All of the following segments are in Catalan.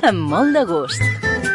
amb molt de gust.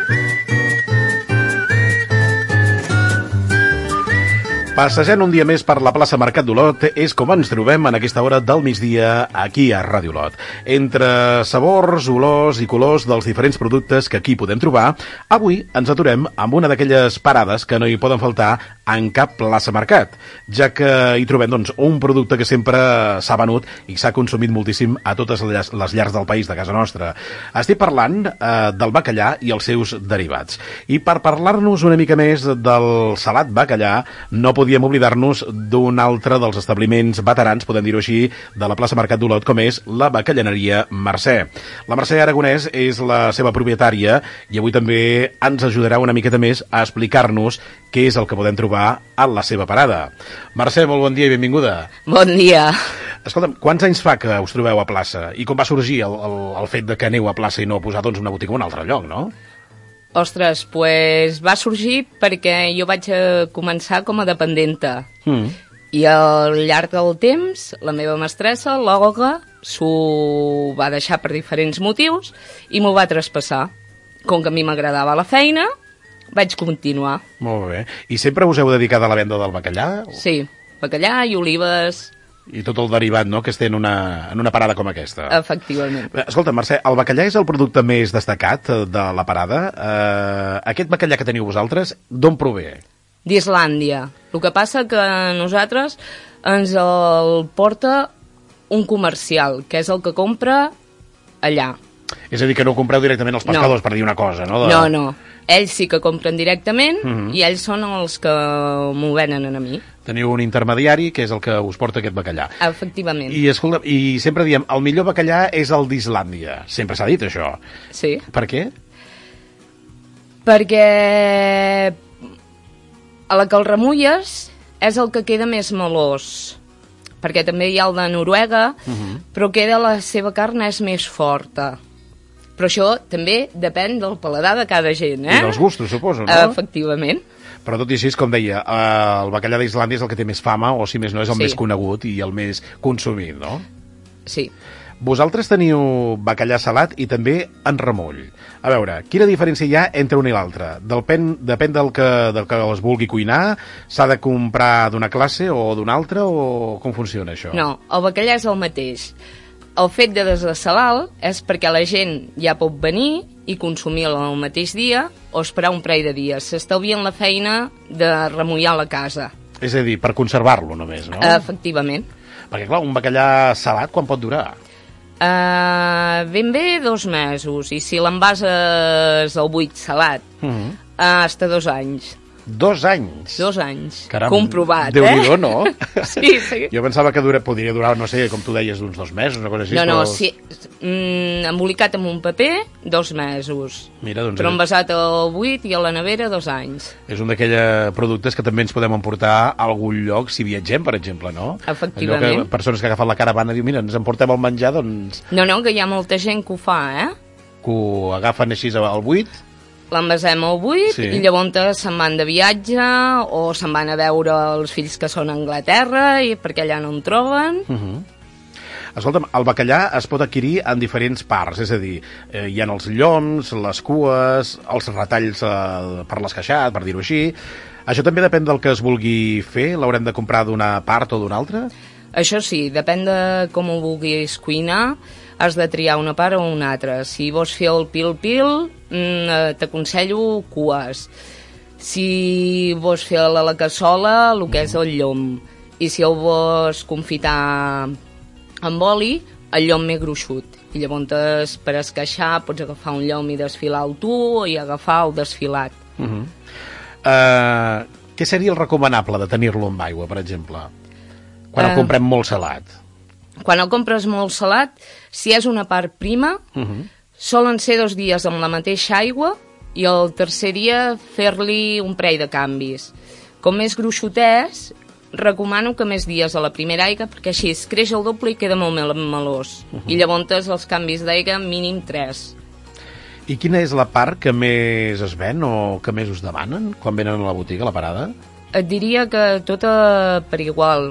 Passejant un dia més per la plaça Mercat d'Olot és com ens trobem en aquesta hora del migdia aquí a Ràdio Olot. Entre sabors, olors i colors dels diferents productes que aquí podem trobar, avui ens aturem amb una d'aquelles parades que no hi poden faltar en cap plaça Mercat, ja que hi trobem un producte que sempre s'ha venut i s'ha consumit moltíssim a totes les llars del país de casa nostra. Estic parlant del bacallà i els seus derivats. I per parlar-nos una mica més del salat bacallà, no podíem oblidar-nos d'un altre dels establiments veterans, podem dir-ho així, de la plaça Mercat d'Olot, com és la bacallaneria Mercè. La Mercè Aragonès és la seva propietària i avui també ens ajudarà una miqueta més a explicar-nos què és el que podem trobar a la seva parada. Mercè, molt bon dia i benvinguda. Bon dia. Escolta'm, quants anys fa que us trobeu a plaça? I com va sorgir el fet de que aneu a plaça i no posar una botiga en un altre lloc, no? Ostres, pues va sorgir perquè jo vaig començar com a dependenta. I al llarg del temps, la meva mestressa, l'Olga, s'ho va deixar per diferents motius i m'ho va traspassar. Com que a mi m'agradava la feina, vaig continuar. Molt bé. I sempre us heu dedicat a la venda del bacallà? Sí, bacallà i olives. I tot el derivat, no?, que es té en una parada com aquesta. Efectivament. Escolta, Mercè, el bacallà és el producte més destacat de la parada. Aquest bacallà que teniu vosaltres, d'on prové? D'Islàndia. El que passa que nosaltres ens el porta un comercial, que és el que compra allà. És a dir, que no compreu directament els pescadors, per dir una cosa, no? No. Ells sí que compren directament i ells són els que m'ho venen a mi. Teniu un intermediari que és el que us porta aquest bacallà. Efectivament. I escolta, i sempre diem, el millor bacallà és el d'Islàndia. Sempre s'ha dit això. Sí. Per què? Perquè a la que el remulles és el que queda més melós. Perquè també hi ha el de Noruega, però queda la seva carn és més forta. Però això també depèn del paladar de cada gent, I dels gustos, suposo, no? Efectivament. Però tot i així, com deia, el bacallà d'Islàndia és el que té més fama, o si més no és el més conegut i el més consumit, no? Sí. Vosaltres teniu bacallà salat i també en remull. A veure, quina diferència hi ha entre un i l'altre? Depèn del que es vulgui cuinar? S'ha de comprar d'una classe o d'una altra? O com funciona això? No, el bacallà és el mateix. El fet de desasalar és perquè la gent ja pot venir i consumir-lo el mateix dia o esperar un parell de dies. S'estalvien la feina de remullar la casa. És a dir, per conservar-lo només, no? Efectivament. Perquè, clar, un bacallà salat, quan pot durar? Ben bé 2 mesos. I si l'envases al buit salat, hasta 2 anys. 2 anys? 2 anys. Caram, comprovat, Déu-n'hi-do, no? Sí. Jo pensava que podria durar, no sé, com tu deies, d'uns 2 mesos, una cosa així. No, però... sí. Embolicat amb un paper, 2 mesos. Mira, doncs... Però envasat al buit i a la nevera 2 anys. És un d'aquells productes que també ens podem emportar a algun lloc si viatgem, per exemple, no? Efectivament. Allò que persones que agafen la caravana diuen, mira, ens emportem el menjar, doncs... No, que hi ha molta gent que ho fa, Que ho agafen així al buit. L'envasem al buit i llavors se'n van de viatge o se'n van a veure els fills que són a Anglaterra i perquè allà no en troben. Escolta'm, el bacallà es pot adquirir en diferents parts, és a dir, hi ha els lloms, les cues, els retalls per l'esqueixat, per dir-ho així. Això també depèn del que es vulgui fer? L'haurem de comprar d'una part o d'una altra? Això sí, depèn de com ho vulguis cuinar, has de triar una part o una altra. Si vols fer el pil-pil, t'aconsello cues. Si vols fer la cassola, el que és el llom. I si el vols confitar amb oli, el llom més gruixut. I llavors, per esqueixar, pots agafar un llom i desfilar-lo tu i agafar el desfilat. Què seria el recomanable de tenir-lo amb aigua, per exemple? Quan el comprem molt salat. Quan el compres molt salat, si és una part prima, solen ser 2 dies amb la mateixa aigua i el tercer dia fer-li un parell de canvis. Com més gruixut és, recomano que més dies a la primera aigua, perquè així es creix el doble i queda molt melós. I llavors els canvis d'aigua mínim 3. I quina és la part que més es ven o que més us demanen quan venen a la botiga, a la parada? Et diria que tota per igual.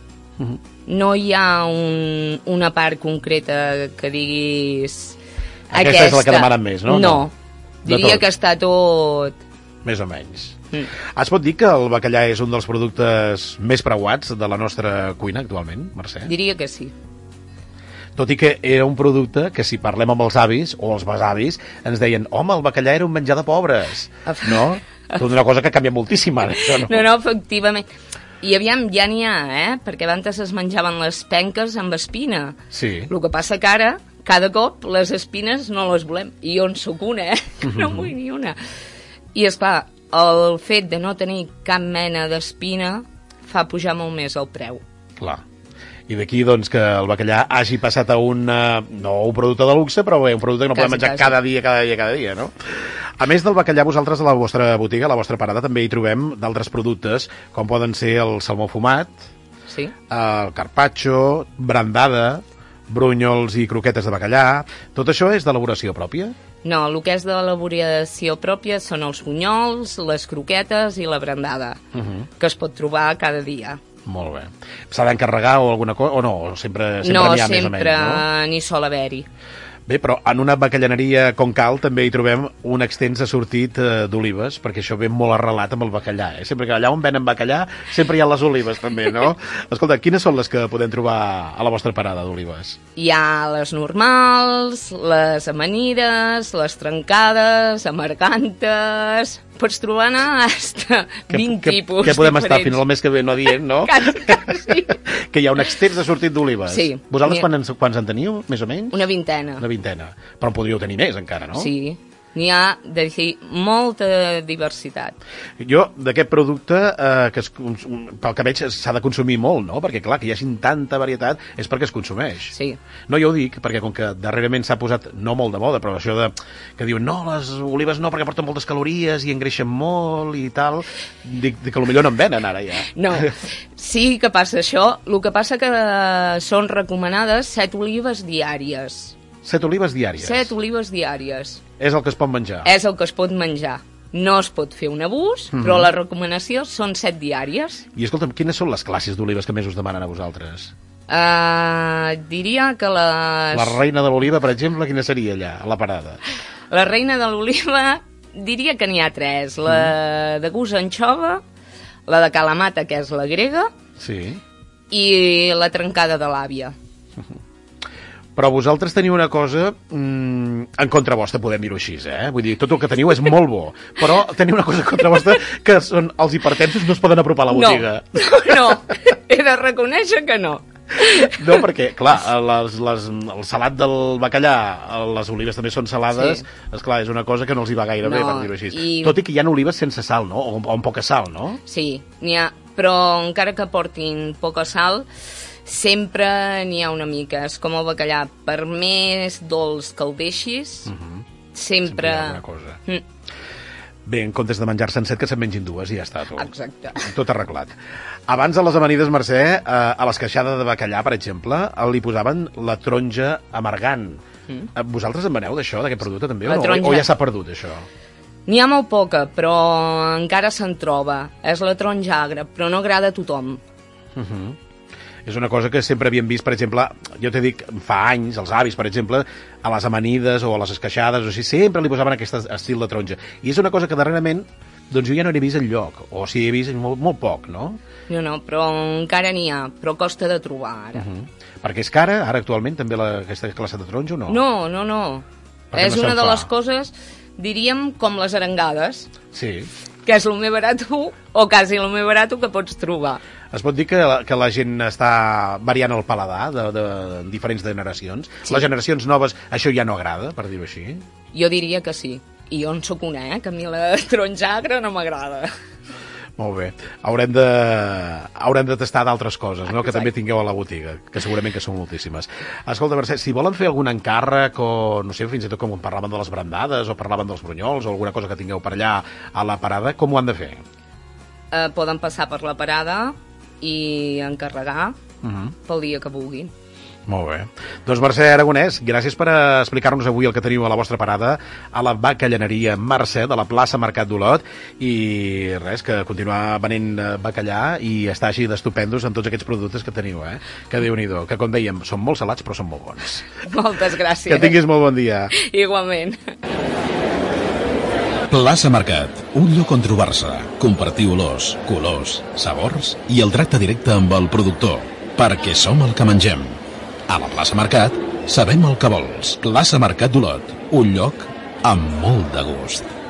No hi ha una part concreta que diguis Aquesta és la que demanen més, no? No. Diria que està tot... Més o menys. Es pot dir que el bacallà és un dels productes més preuats de la nostra cuina actualment, Mercè? Diria que sí. Tot i que era un producte que, si parlem amb els avis o els besavis, ens deien, home, el bacallà era un menjar de pobres, no? És una cosa que canvia moltíssim ara, això, no? No, efectivament. I aviam, ja n'hi ha, perquè abans es menjaven les penques amb espina. Sí. El que passa que ara, cada cop, les espines no les volem. I jo en soc una, no en vull ni una. I, esclar, el fet de no tenir cap mena d'espina fa pujar molt més el preu. Clar. I d'aquí, doncs, que el bacallà hagi passat a no un producte de luxe, però bé, un producte que no podem menjar cada dia, no? A més del bacallà, vosaltres a la vostra botiga, a la vostra parada, també hi trobem d'altres productes, com poden ser el salmó fumat, sí, el carpaccio, brandada, brunyols i croquetes de bacallà. Tot això és d'elaboració pròpia? No, el que és d'elaboració pròpia són els bunyols, les croquetes i la brandada, que es pot trobar cada dia. Molt bé. S'ha d'encarregar o alguna cosa, o no? Sempre n'hi ha més o menys, no? No, sempre n'hi sol haver-hi. Bé, però en una bacallaneria com cal també hi trobem un extens assortit d'olives, perquè això ve molt arrelat amb el bacallà, eh? Sempre que allà on venen bacallà sempre hi ha les olives també, no? Escolta, quines són les que podem trobar a la vostra parada d'olives? Hi ha les normals, les amanides, les trencades, amargantes... Pots trobar-ne hasta 20 tipus que podem diferents. Estar fins al mes que ve no dient, no? Quasi. Que hi ha un extens assortit d'olives. Sí. Vosaltres quants en teniu, més o menys? Una vintena. Una vintena. Però en podríeu tenir més, encara, no? Sí. N'hi ha, molta diversitat. Jo, d'aquest producte, pel que veig, s'ha de consumir molt, no? Perquè, clar, que hi hagi tanta varietat és perquè es consumeix. Sí. No, jo ho dic, perquè com que darrerament s'ha posat, no molt de moda, però això que diuen, no, les olives no, perquè porten moltes calories i engreixen molt i tal, dic que potser no en venen ara, ja. No, sí que passa això. El que passa que són recomanades 7 olives diàries. 7 olives diàries? 7 olives diàries. És el que es pot menjar? És el que es pot menjar. No es pot fer un abús, però la recomanació són 7 diàries. I escolta'm, quines són les classes d'olives que més us demanen a vosaltres? Diria que les... La reina de l'oliva, per exemple, quina seria allà, a la parada? La reina de l'oliva, diria que n'hi ha 3. La de gust anxova, la de calamata, que és la grega, sí, i la trencada de l'àvia. Però vosaltres teniu una cosa en contra vostra, podem dir-ho així, eh? Vull dir, tot el que teniu és molt bo, però teniu una cosa en contra vostra, que són els hipertensos no es poden apropar a la botiga. No, he de reconèixer que no. No, perquè, clar, el salat del bacallà, les olives també són salades, sí. Esclar, és una cosa que no els hi va gaire bé, per dir-ho així. Tot i que hi ha olives sense sal, no? O amb poca sal, no? Sí, n'hi ha, però encara que portin poca sal, sempre n'hi ha una mica. És com el bacallà, per més dolç que el deixis, sempre... hi ha alguna cosa. Bé, en comptes de menjar-se'n 7, que se'n mengin 2 i ja està tot. Exacte. Tot arreglat. Abans a les amanides, Mercè, a l'esqueixada de bacallà, per exemple, li posaven la taronja amargant. Vosaltres en veneu d'això, d'aquest producte també, o no? O ja s'ha perdut, això? N'hi ha molt poca, però encara se'n troba. És la taronja agra, però no agrada a tothom. És una cosa que sempre havíem vist, per exemple, jo t'he dit, fa anys, els avis, per exemple, a les amanides o a les esqueixades, o sigui, sempre li posaven aquest estil de taronja. I és una cosa que darrerament, doncs jo ja no n'he vist enlloc, o si he vist molt poc, no? No, però encara n'hi ha, però costa de trobar, ara. Perquè és cara, ara, actualment, també aquesta classe de taronja, o no? No. És una de les coses, diríem, com les arengades. Sí. Que és el més barat, o quasi el més barat que pots trobar. Es pot dir que la gent està variant el paladar de diferents generacions? Sí. Les generacions noves, això ja no agrada, per dir-ho així? Jo diria que sí. I jo en soc una, que a mi la taronja agra no m'agrada. Molt bé. Haurem de tastar d'altres coses, no? Que també tingueu a la botiga, que segurament que són moltíssimes. Escolta, Mercè, si volen fer algun encàrrec o, no sé, fins i tot com parlaven de les brandades o parlaven dels brunyols o alguna cosa que tingueu per allà a la parada, com ho han de fer? Poden passar per la parada i encarregar pel dia que vulguin. Molt bé. Doncs Mercè Aragonès, gràcies per explicar-nos avui el que teniu a la vostra parada a la bacallaneria Mercè de la plaça Mercat d'Olot, i res, que continuar venent bacallà i estar així d'estupendos amb tots aquests productes que teniu, que Déu-n'hi-do, que com dèiem, són molt salats però són molt bons. Moltes gràcies. Que tinguis molt bon dia. Igualment. Plaça Mercat, un lloc on trobar-se, compartir olors, colors, sabors i el tracte directe amb el productor, perquè som el que mengem. A la plaça Mercat sabem el que vols. Plaça Mercat d'Olot, un lloc amb molt de gust.